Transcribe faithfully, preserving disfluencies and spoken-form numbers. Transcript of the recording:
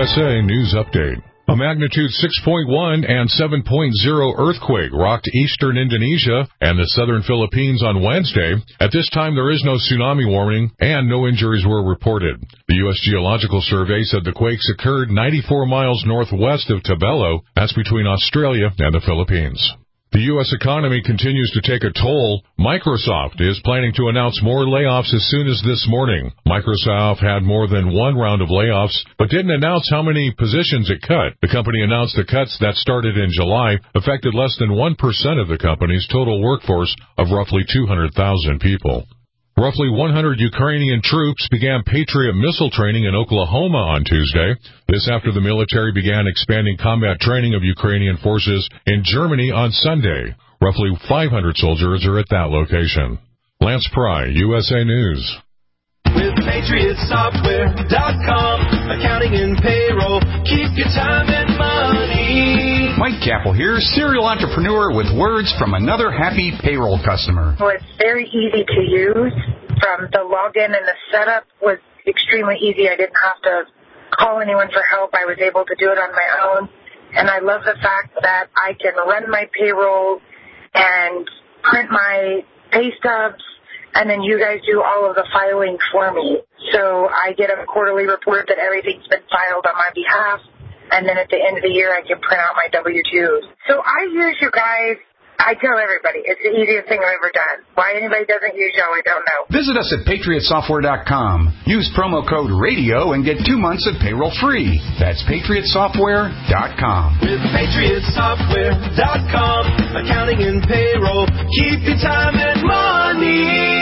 S A News Update. A magnitude six point one and seven point oh earthquake rocked eastern Indonesia and the southern Philippines on Wednesday. At this time, there is no tsunami warning and no injuries were reported. The U S Geological Survey said the quakes occurred ninety-four miles northwest of Tabelo. That's between Australia and the Philippines. The U S economy continues to take a toll. Microsoft is planning to announce more layoffs as soon as this morning. Microsoft had more than one round of layoffs, but didn't announce how many positions it cut. The company announced the cuts that started in July affected less than one percent of the company's total workforce of roughly two hundred thousand people. Roughly one hundred Ukrainian troops began Patriot missile training in Oklahoma on Tuesday. This after the military began expanding combat training of Ukrainian forces in Germany on Sunday. Roughly five hundred soldiers are at that location. Lance Pry, U S A News. With Patriot Software dot com, accounting and payroll, keep your time and money. Mike Capel here, serial entrepreneur with words from another happy payroll customer. Well, it's very easy to use. From the login and the setup was extremely easy. I didn't have to call anyone for help. I was able to do it on my own. And I love the fact that I can run my payroll and print my pay stubs, and then you guys do all of the filing for me. So I get a quarterly report that everything's been filed on my behalf, and then at the end of the year I can print out my W two's. So I use you guys. I tell everybody, it's the easiest thing I've ever done. Why anybody doesn't use y'all, I don't know. Visit us at Patriot Software dot com. Use promo code RADIO and get two months of payroll free. That's Patriot Software dot com. With Patriot Software dot com, accounting and payroll, keep your time and money.